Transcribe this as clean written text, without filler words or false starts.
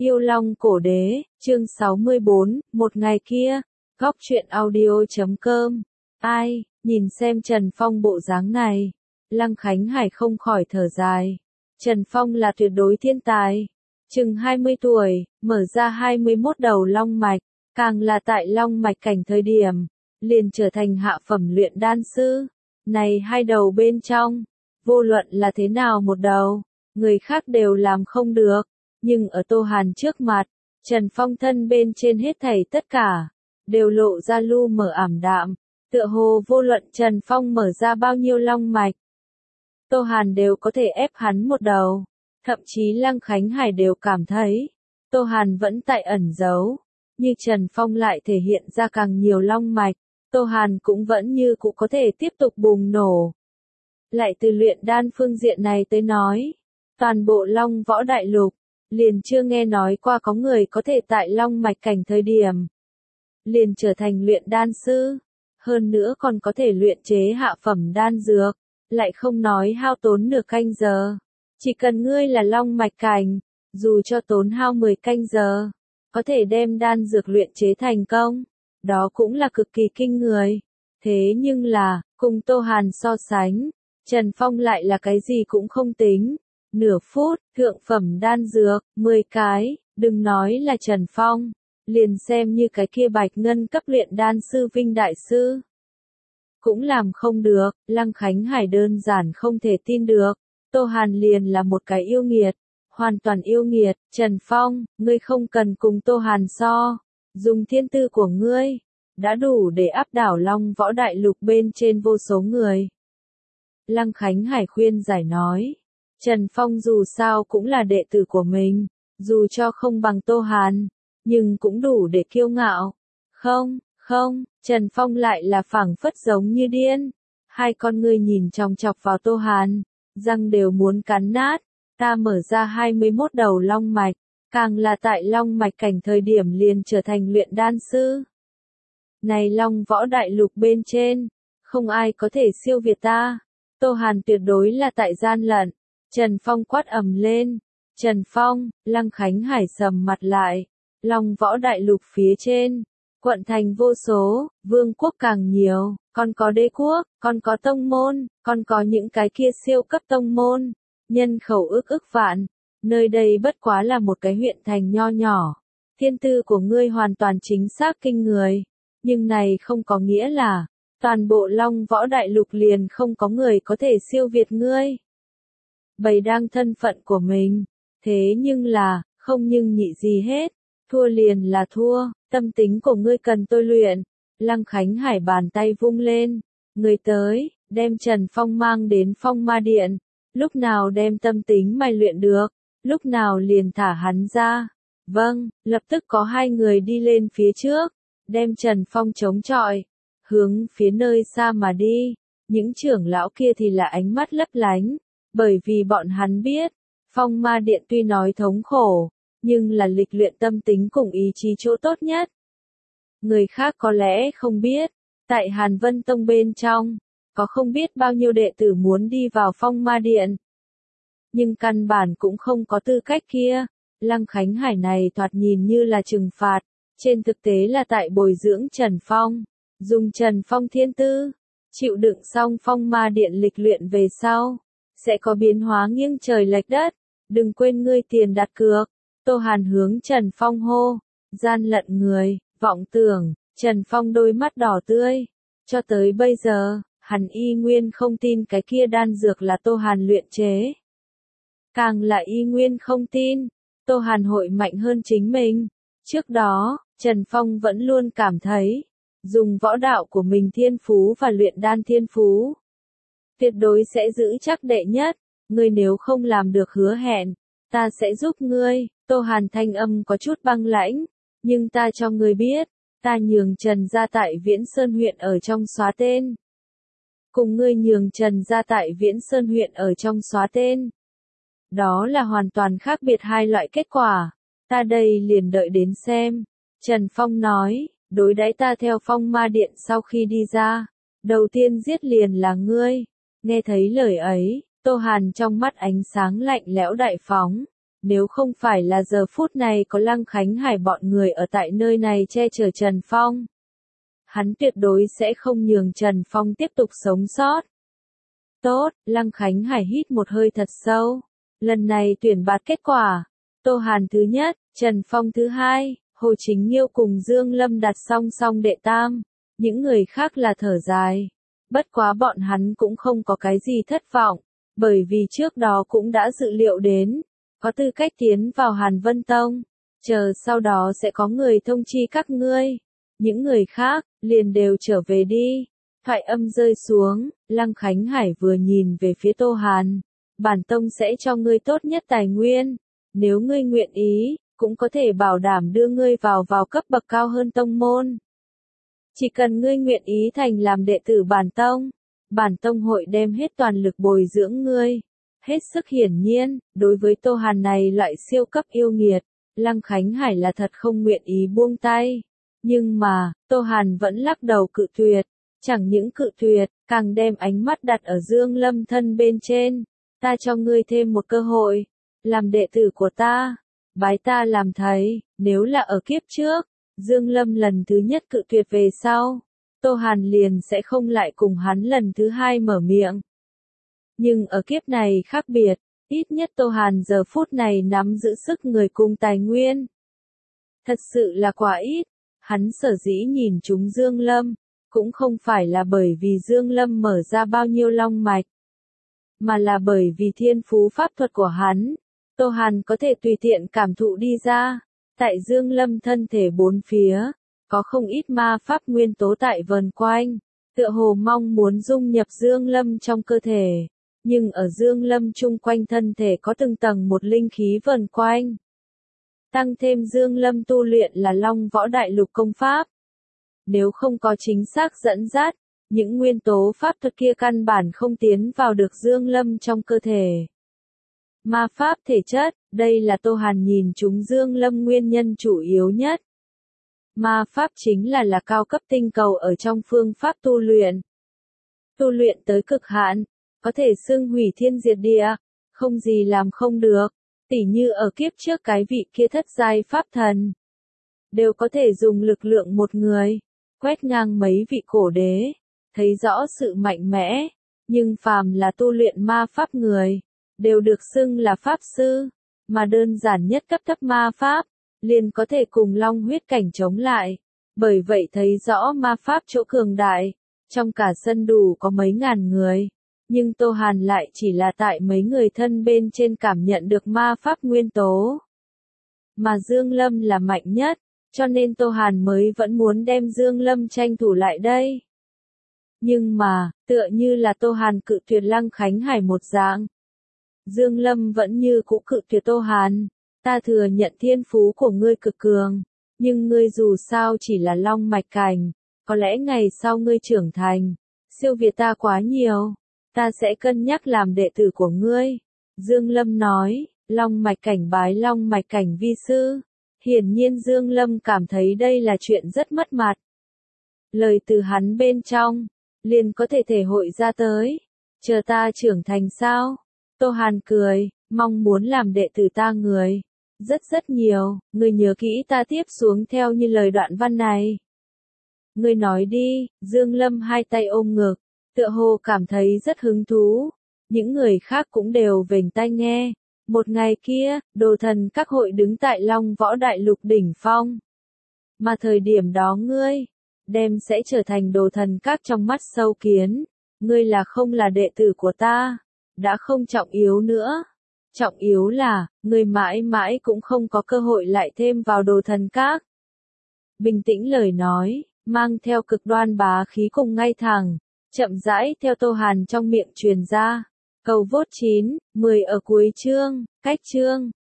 Yêu Long Cổ Đế, chương 64, một ngày kia, góc truyện audio.com. Ai, nhìn xem Trần Phong bộ dáng này. Lăng Khánh Hải không khỏi thở dài. Trần Phong là tuyệt đối thiên tài. Chừng 20 tuổi, mở ra 21 đầu long mạch, càng là tại long mạch cảnh thời điểm, liền trở thành hạ phẩm luyện đan sư. Này hai đầu bên trong, vô luận là thế nào một đầu, người khác đều làm không được. Nhưng ở Tô Hàn trước mặt, Trần Phong thân bên trên hết thảy tất cả, đều lộ ra lu mờ ảm đạm, tựa hồ vô luận Trần Phong mở ra bao nhiêu long mạch, Tô Hàn đều có thể ép hắn một đầu. Thậm chí Lăng Khánh Hải đều cảm thấy, Tô Hàn vẫn tại ẩn giấu, như Trần Phong lại thể hiện ra càng nhiều long mạch, Tô Hàn cũng vẫn như cũ có thể tiếp tục bùng nổ. Lại từ luyện đan phương diện này tới nói, toàn bộ Long Võ Đại Lục, liền chưa nghe nói qua có người có thể tại long mạch cảnh thời điểm, liền trở thành luyện đan sư, hơn nữa còn có thể luyện chế hạ phẩm đan dược, lại không nói hao tốn nửa canh giờ. Chỉ cần ngươi là long mạch cảnh, dù cho tốn hao 10 canh giờ, có thể đem đan dược luyện chế thành công, đó cũng là cực kỳ kinh người. Thế nhưng là, cùng Tô Hàn so sánh, Trần Phong lại là cái gì cũng không tính. Nửa phút, thượng phẩm đan dược, 10 cái, đừng nói là Trần Phong, liền xem như cái kia bạch ngân cấp luyện đan sư Vinh Đại Sư. Cũng làm không được, Lăng Khánh Hải đơn giản không thể tin được, Tô Hàn liền là một cái yêu nghiệt, hoàn toàn yêu nghiệt. Trần Phong, ngươi không cần cùng Tô Hàn so, dùng thiên tư của ngươi, đã đủ để áp đảo Long Võ Đại Lục bên trên vô số người. Lăng Khánh Hải khuyên giải nói. Trần Phong dù sao cũng là đệ tử của mình, dù cho không bằng Tô Hàn, nhưng cũng đủ để kiêu ngạo. Không, Trần Phong lại là phảng phất giống như điên. Hai con ngươi nhìn chòng chọc vào Tô Hàn, răng đều muốn cắn nát. Ta mở ra 21 đầu long mạch, càng là tại long mạch cảnh thời điểm liền trở thành luyện đan sư. Này Long Võ Đại Lục bên trên, không ai có thể siêu việt ta. Tô Hàn tuyệt đối là tại gian lận. Trần Phong quát ầm lên. Trần Phong, Lăng Khánh Hải sầm mặt lại. Long Võ Đại Lục phía trên, quận thành vô số, vương quốc càng nhiều, còn có đế quốc, còn có tông môn, còn có những cái kia siêu cấp tông môn, nhân khẩu ức vạn. Nơi đây bất quá là một cái huyện thành nho nhỏ. Thiên tư của ngươi hoàn toàn chính xác kinh người, nhưng này không có nghĩa là toàn bộ Long Võ Đại Lục liền không có người có thể siêu việt ngươi. Bày đang thân phận của mình, thế nhưng là, không nhưng nhị gì hết, thua liền là thua, tâm tính của ngươi cần tôi luyện. Lăng Khánh Hải bàn tay vung lên, người tới, đem Trần Phong mang đến Phong Ma Điện, lúc nào đem tâm tính mày luyện được, lúc nào liền thả hắn ra. Vâng, lập tức có hai người đi lên phía trước, đem Trần Phong chống chọi, hướng phía nơi xa mà đi. Những trưởng lão kia thì là ánh mắt lấp lánh, bởi vì bọn hắn biết, Phong Ma Điện tuy nói thống khổ, nhưng là lịch luyện tâm tính cùng ý chí chỗ tốt nhất. Người khác có lẽ không biết, tại Hàn Vân Tông bên trong, có không biết bao nhiêu đệ tử muốn đi vào Phong Ma Điện. Nhưng căn bản cũng không có tư cách kia. Lăng Khánh Hải này thoạt nhìn như là trừng phạt, trên thực tế là tại bồi dưỡng Trần Phong, dùng Trần Phong thiên tư, chịu đựng xong Phong Ma Điện lịch luyện về sau, sẽ có biến hóa nghiêng trời lệch đất. Đừng quên ngươi tiền đặt cược. Tô Hàn hướng Trần Phong hô, gian lận người, vọng tưởng. Trần Phong đôi mắt đỏ tươi, cho tới bây giờ, hắn y nguyên không tin cái kia đan dược là Tô Hàn luyện chế. Càng là y nguyên không tin, Tô Hàn hội mạnh hơn chính mình. Trước đó, Trần Phong vẫn luôn cảm thấy, dùng võ đạo của mình thiên phú và luyện đan thiên phú, tuyệt đối sẽ giữ chắc đệ nhất. Ngươi nếu không làm được hứa hẹn, ta sẽ giúp ngươi. Tô Hàn thanh âm có chút băng lãnh, nhưng ta cho ngươi biết, ta nhường Trần gia tại Viễn Sơn huyện ở trong xóa tên. Cùng ngươi nhường Trần gia tại Viễn Sơn huyện ở trong xóa tên. Đó là hoàn toàn khác biệt hai loại kết quả. Ta đây liền đợi đến xem. Trần Phong nói, đối đãi ta theo Phong Ma Điện sau khi đi ra, đầu tiên giết liền là ngươi. Nghe thấy lời ấy, Tô Hàn trong mắt ánh sáng lạnh lẽo đại phóng. Nếu không phải là giờ phút này có Lăng Khánh Hải bọn người ở tại nơi này che chở Trần Phong, hắn tuyệt đối sẽ không nhường Trần Phong tiếp tục sống sót. Tốt, Lăng Khánh Hải hít một hơi thật sâu. Lần này tuyển bạt kết quả. Tô Hàn thứ nhất, Trần Phong thứ hai, Hồ Chính Nghiêu cùng Dương Lâm đặt song song đệ tam. Những người khác là thở dài. Bất quá bọn hắn cũng không có cái gì thất vọng, bởi vì trước đó cũng đã dự liệu đến, có tư cách tiến vào Hàn Vân Tông. Chờ sau đó sẽ có người thông chi các ngươi. Những người khác, liền đều trở về đi. Thoại âm rơi xuống, Lăng Khánh Hải vừa nhìn về phía Tô Hàn. Bản tông sẽ cho ngươi tốt nhất tài nguyên. Nếu ngươi nguyện ý, cũng có thể bảo đảm đưa ngươi vào cấp bậc cao hơn tông môn. Chỉ cần ngươi nguyện ý thành làm đệ tử bản tông hội đem hết toàn lực bồi dưỡng ngươi. Hết sức hiển nhiên, đối với Tô Hàn này loại siêu cấp yêu nghiệt, Lăng Khánh Hải là thật không nguyện ý buông tay. Nhưng mà, Tô Hàn vẫn lắc đầu cự tuyệt. Chẳng những cự tuyệt, càng đem ánh mắt đặt ở Dương Lâm thân bên trên. Ta cho ngươi thêm một cơ hội. Làm đệ tử của ta. Bái ta làm thầy. Nếu là ở kiếp trước, Dương Lâm lần thứ nhất cự tuyệt về sau, Tô Hàn liền sẽ không lại cùng hắn lần thứ hai mở miệng. Nhưng ở kiếp này khác biệt, ít nhất Tô Hàn giờ phút này nắm giữ sức người cùng tài nguyên. Thật sự là quá ít. Hắn sở dĩ nhìn chúng Dương Lâm, cũng không phải là bởi vì Dương Lâm mở ra bao nhiêu long mạch, mà là bởi vì thiên phú pháp thuật của hắn. Tô Hàn có thể tùy tiện cảm thụ đi ra, tại Dương Lâm thân thể bốn phía, có không ít ma pháp nguyên tố tại vần quanh, tựa hồ mong muốn dung nhập Dương Lâm trong cơ thể, nhưng ở Dương Lâm chung quanh thân thể có từng tầng một linh khí vần quanh. Tăng thêm Dương Lâm tu luyện là Long Võ Đại Lục công pháp. Nếu không có chính xác dẫn dắt, những nguyên tố pháp thuật kia căn bản không tiến vào được Dương Lâm trong cơ thể. Ma pháp thể chất, đây là Tô Hàn nhìn chúng Dương Lâm nguyên nhân chủ yếu nhất. Ma pháp chính là cao cấp tinh cầu ở trong phương pháp tu luyện. Tu luyện tới cực hạn, có thể xưng hủy thiên diệt địa, không gì làm không được, tỉ như ở kiếp trước cái vị kia thất giai pháp thần. Đều có thể dùng lực lượng một người, quét ngang mấy vị cổ đế, thấy rõ sự mạnh mẽ, nhưng phàm là tu luyện ma pháp người, đều được xưng là pháp sư, mà đơn giản nhất cấp thấp ma pháp, liền có thể cùng long huyết cảnh chống lại, bởi vậy thấy rõ ma pháp chỗ cường đại, trong cả sân đủ có mấy ngàn người, nhưng Tô Hàn lại chỉ là tại mấy người thân bên trên cảm nhận được ma pháp nguyên tố. Mà Dương Lâm là mạnh nhất, cho nên Tô Hàn mới vẫn muốn đem Dương Lâm tranh thủ lại đây. Nhưng mà, tựa như là Tô Hàn cự tuyệt Lăng Khánh Hải một dạng. Dương Lâm vẫn như cũ cự tuyệt Tô Hàn. Ta thừa nhận thiên phú của ngươi cực cường, nhưng ngươi dù sao chỉ là long mạch cảnh, có lẽ ngày sau ngươi trưởng thành, siêu việt ta quá nhiều, ta sẽ cân nhắc làm đệ tử của ngươi. Dương Lâm nói, long mạch cảnh bái long mạch cảnh vi sư. Hiển nhiên Dương Lâm cảm thấy đây là chuyện rất mất mặt. Lời từ hắn bên trong, liền có thể thể hội ra tới. Chờ ta trưởng thành sao? Tô Hàn cười, mong muốn làm đệ tử ta người. Rất nhiều, ngươi nhớ kỹ ta tiếp xuống theo như lời đoạn văn này. Ngươi nói đi, Dương Lâm hai tay ôm ngực, tựa hồ cảm thấy rất hứng thú. Những người khác cũng đều vểnh tai nghe. Một ngày kia, đồ thần các hội đứng tại Long Võ Đại Lục đỉnh phong. Mà thời điểm đó ngươi, đem sẽ trở thành đồ thần các trong mắt sâu kiến. Ngươi là không là đệ tử của ta, đã không trọng yếu nữa. Trọng yếu là, ngươi mãi mãi cũng không có cơ hội lại thêm vào đồ thần các. Bình tĩnh lời nói, mang theo cực đoan bá khí cùng ngay thẳng, chậm rãi theo Tô Hàn trong miệng truyền ra. Cầu vote 9, 10 ở cuối chương, cách chương.